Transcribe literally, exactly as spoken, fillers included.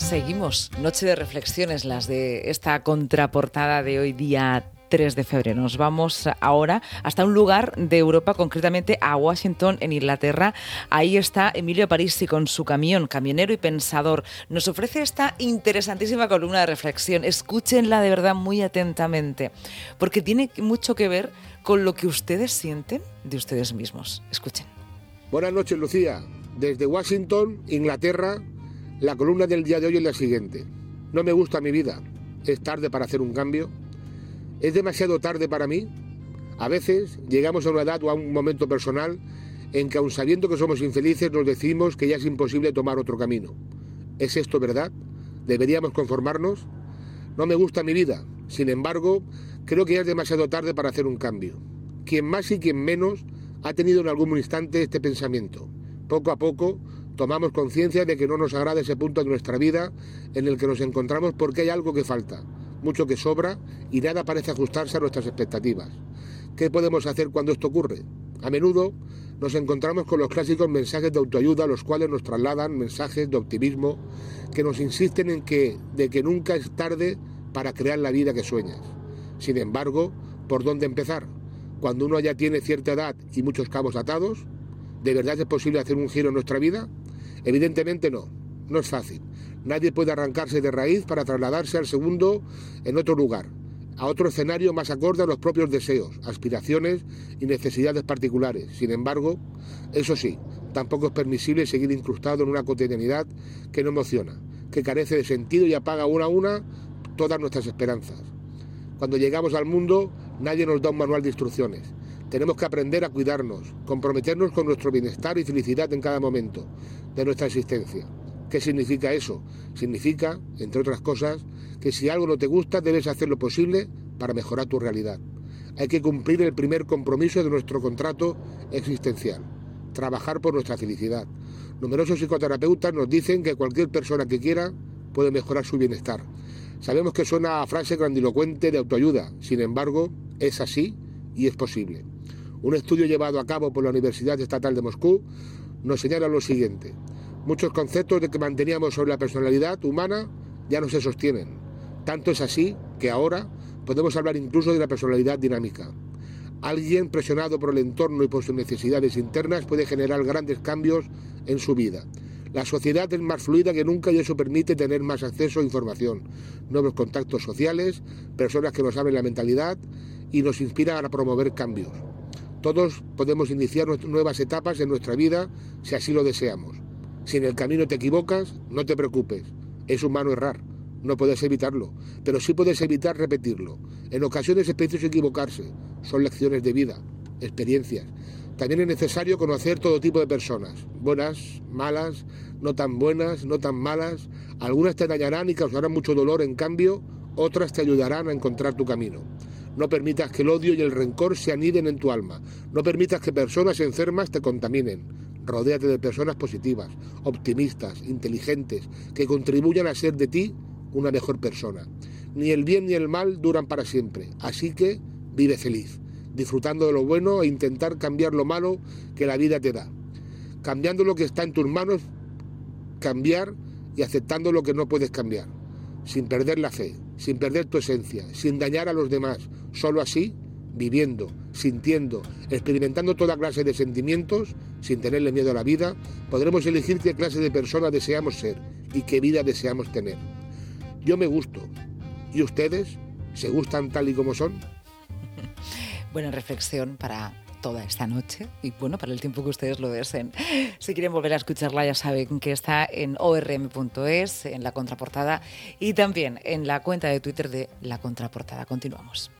Seguimos, noche de reflexiones, las de esta contraportada de hoy día tres de febrero. Nos vamos ahora hasta un lugar de Europa, concretamente a Washington, en Inglaterra. Ahí está Emilio Parisi con su camión, camionero y pensador. Nos ofrece esta interesantísima columna de reflexión. Escúchenla de verdad muy atentamente, porque tiene mucho que ver con lo que ustedes sienten de ustedes mismos. Escuchen. Buenas noches, Lucía. Desde Washington, Inglaterra, la columna del día de hoy es la siguiente. No me gusta mi vida. Es tarde para hacer un cambio. ¿Es demasiado tarde para mí? A veces llegamos a una edad o a un momento personal en que, aun sabiendo que somos infelices, nos decimos que ya es imposible tomar otro camino. ¿Es esto verdad? ¿Deberíamos conformarnos? No me gusta mi vida. Sin embargo, creo que ya es demasiado tarde para hacer un cambio. Quien más y quien menos ha tenido en algún instante este pensamiento. Poco a poco tomamos conciencia de que no nos agrada ese punto de nuestra vida en el que nos encontramos porque hay algo que falta, mucho que sobra y nada parece ajustarse a nuestras expectativas. ¿Qué podemos hacer cuando esto ocurre? A menudo nos encontramos con los clásicos mensajes de autoayuda, los cuales nos trasladan mensajes de optimismo que nos insisten en que, de que nunca es tarde para crear la vida que sueñas. Sin embargo, ¿por dónde empezar? Cuando uno ya tiene cierta edad y muchos cabos atados, ¿de verdad es posible hacer un giro en nuestra vida? Evidentemente no, no es fácil. Nadie puede arrancarse de raíz para trasladarse al segundo en otro lugar, a otro escenario más acorde a los propios deseos, aspiraciones y necesidades particulares. Sin embargo, eso sí, tampoco es permisible seguir incrustado en una cotidianidad que no emociona, que carece de sentido y apaga una a una todas nuestras esperanzas. Cuando llegamos al mundo, nadie nos da un manual de instrucciones. Tenemos que aprender a cuidarnos, comprometernos con nuestro bienestar y felicidad en cada momento de nuestra existencia. ¿Qué significa eso? Significa, entre otras cosas, que si algo no te gusta, debes hacer lo posible para mejorar tu realidad. Hay que cumplir el primer compromiso de nuestro contrato existencial, trabajar por nuestra felicidad. Numerosos psicoterapeutas nos dicen que cualquier persona que quiera puede mejorar su bienestar. Sabemos que suena a frase grandilocuente de autoayuda, sin embargo, es así y es posible. Un estudio llevado a cabo por la Universidad Estatal de Moscú nos señala lo siguiente. Muchos conceptos de que manteníamos sobre la personalidad humana ya no se sostienen. Tanto es así que ahora podemos hablar incluso de la personalidad dinámica. Alguien presionado por el entorno y por sus necesidades internas puede generar grandes cambios en su vida. La sociedad es más fluida que nunca y eso permite tener más acceso a información, nuevos contactos sociales, personas que nos abren la mentalidad y nos inspiran a promover cambios. Todos podemos iniciar nuevas etapas en nuestra vida si así lo deseamos. Si en el camino te equivocas, no te preocupes. Es humano errar, no puedes evitarlo, pero sí puedes evitar repetirlo. En ocasiones es preciso equivocarse, son lecciones de vida, experiencias. También es necesario conocer todo tipo de personas, buenas, malas, no tan buenas, no tan malas. Algunas te dañarán y causarán mucho dolor, en cambio, otras te ayudarán a encontrar tu camino. No permitas que el odio y el rencor se aniden en tu alma. No permitas que personas enfermas te contaminen. Rodéate de personas positivas, optimistas, inteligentes, que contribuyan a ser de ti una mejor persona. Ni el bien ni el mal duran para siempre, así que vive feliz, disfrutando de lo bueno e intentar cambiar lo malo que la vida te da. Cambiando lo que está en tus manos, cambiar y aceptando lo que no puedes cambiar. Sin perder la fe, sin perder tu esencia, sin dañar a los demás. Solo así, viviendo, sintiendo, experimentando toda clase de sentimientos, sin tenerle miedo a la vida, podremos elegir qué clase de persona deseamos ser y qué vida deseamos tener. Yo me gusto. ¿Y ustedes? ¿Se gustan tal y como son? Buena reflexión para toda esta noche y bueno, para el tiempo que ustedes lo deseen. Si quieren volver a escucharla, ya saben que está en o erre eme punto es, en la contraportada y también en la cuenta de Twitter de La Contraportada. Continuamos.